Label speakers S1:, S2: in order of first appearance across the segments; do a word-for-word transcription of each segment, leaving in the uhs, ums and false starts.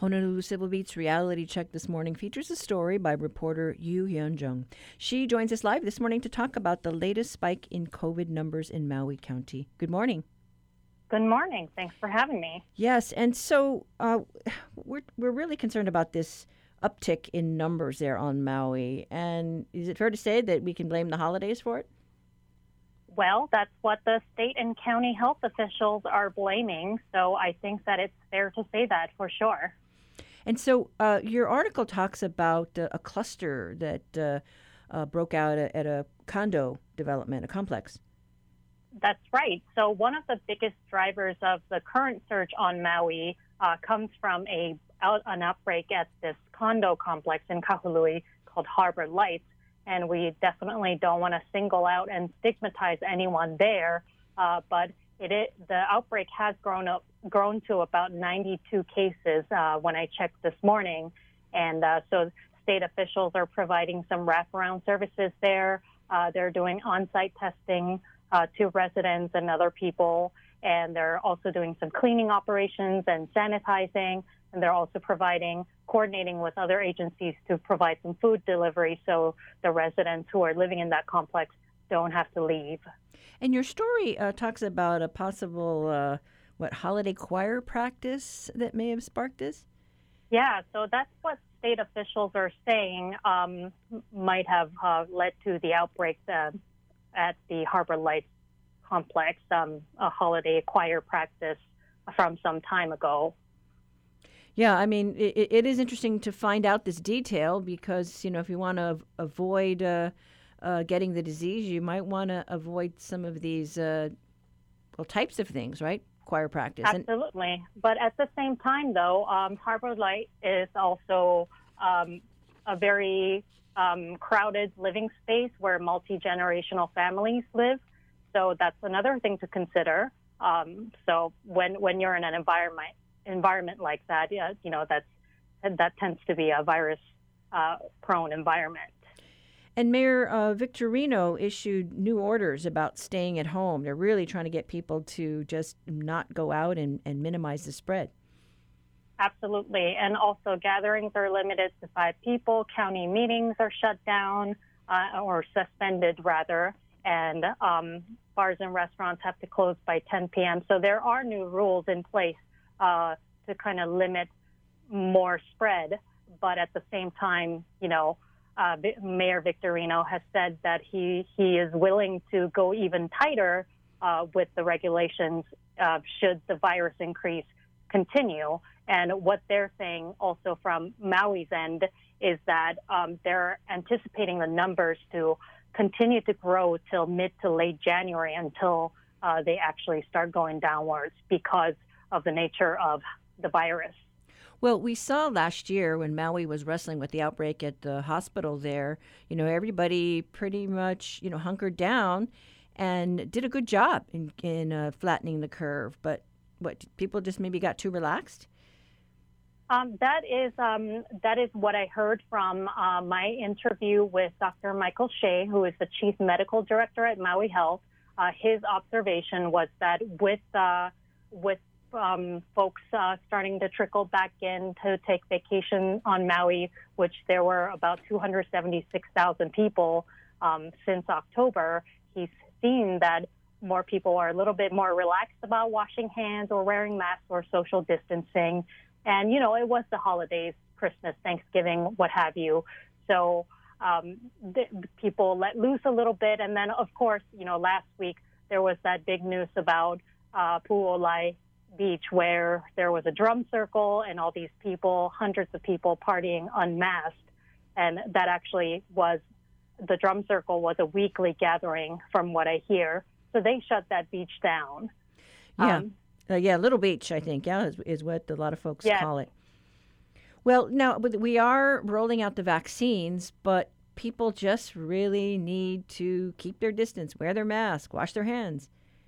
S1: Honolulu Civil Beat's Reality Check this morning features a story by reporter Yu Hyun Jung. She joins us live this morning to talk about the latest spike in COVID numbers in Maui County. Good morning.
S2: Good morning. Thanks for having me.
S1: Yes, and so uh, we're we're really concerned about this uptick in numbers there on Maui. And is it fair to say that we can blame the holidays for it?
S2: Well, that's what the state and county health officials are blaming. So I think that it's fair to say that for sure.
S1: And so uh, your article talks about uh, a cluster that uh, uh, broke out at a condo development, a complex.
S2: That's right. So one of the biggest drivers of the current surge on Maui uh, comes from a out, an outbreak at this condo complex in Kahului called Harbor Lights. And we definitely don't want to single out and stigmatize anyone there. Uh, but it, it the outbreak has grown up, grown to about ninety-two cases uh, when I checked this morning. And uh, so state officials are providing some wraparound services there. Uh, they're doing on-site testing uh, to residents and other people. And they're also doing some cleaning operations and sanitizing. And they're also providing, coordinating with other agencies to provide some food delivery so the residents who are living in that complex don't have to leave.
S1: And your story uh, talks about a possible, uh, what, holiday choir practice that may have sparked this?
S2: Yeah, so that's what state officials are saying um, might have uh, led to the outbreak uh, at the Harbor Lights complex, um, a holiday choir practice from some time ago.
S1: Yeah, I mean, it, it is interesting to find out this detail because, you know, if you want to avoid uh, uh, getting the disease, you might want to avoid some of these, uh, well, types of things, right? Choir practice.
S2: Absolutely. And but at the same time, though, um, Harbor Light is also um, a very um, crowded living space where multi-generational families live. So that's another thing to consider. Um, so when, when you're in an environment, environment like that, yeah, you know, that's that tends to be a virus-prone uh, environment.
S1: And Mayor uh, Victorino issued new orders about staying at home. They're really trying to get people to just not go out and, and minimize the spread.
S2: Absolutely. And also gatherings are limited to five people. County meetings are shut down uh, or suspended, rather. And um, bars and restaurants have to close by ten p.m. So there are new rules in place Uh, to kind of limit more spread. But at the same time, you know, uh, Mayor Victorino has said that he, he is willing to go even tighter uh, with the regulations uh, should the virus increase continue. And what they're saying also from Maui's end is that um, they're anticipating the numbers to continue to grow till mid to late January until uh, they actually start going downwards because of the nature of the virus.
S1: Well, we saw last year when Maui was wrestling with the outbreak at the hospital there, you know, everybody pretty much, you know, hunkered down and did a good job in, in uh, flattening the curve. But what, people just maybe got too relaxed?
S2: Um, that is um, that is what I heard from uh, my interview with Doctor Michael Shea, who is the Chief Medical Director at Maui Health. Uh, his observation was that with uh, with Um, folks uh, starting to trickle back in to take vacation on Maui, which there were about two hundred seventy-six thousand people um, since October. He's seen that more people are a little bit more relaxed about washing hands or wearing masks or social distancing. And, you know, it was the holidays, Christmas, Thanksgiving, what have you. So um, the, the people let loose a little bit. And then, of course, you know, last week there was that big news about uh, Pu'olai Beach, where there was a drum circle and all these people, hundreds of people partying unmasked. And that actually was, the drum circle was a weekly gathering from what I hear. So they shut that beach down.
S1: Yeah,
S2: Um,
S1: uh, yeah, Little Beach, I think, yeah, is, is what a lot of folks
S2: yes.
S1: call it. Well, now, we are rolling out the vaccines, but people just really need to keep their distance, wear their mask, wash their hands.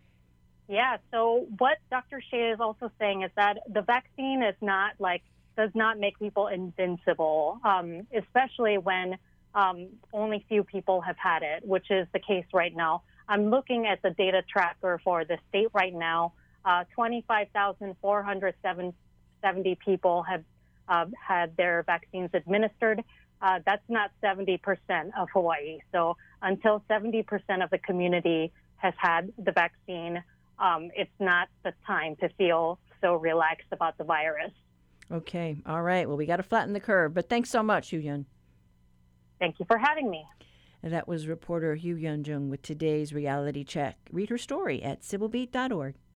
S2: Yeah, so what Doctor Shea is also saying is that the vaccine is not like, does not make people invincible, um, especially when um, only few people have had it, which is the case right now. I'm looking at the data tracker for the state right now. Uh, twenty-five thousand four hundred seventy people have uh, had their vaccines administered. Uh, that's not seventy percent of Hawaii. So until seventy percent of the community has had the vaccine, um, it's not the time to feel so relaxed about the virus.
S1: Okay. All right. Well, we got to flatten the curve. But thanks so much, Yu-Yun.
S2: Thank you for having me.
S1: And that was reporter Yu Yun Jung with today's Reality Check. Read her story at civil beat dot org.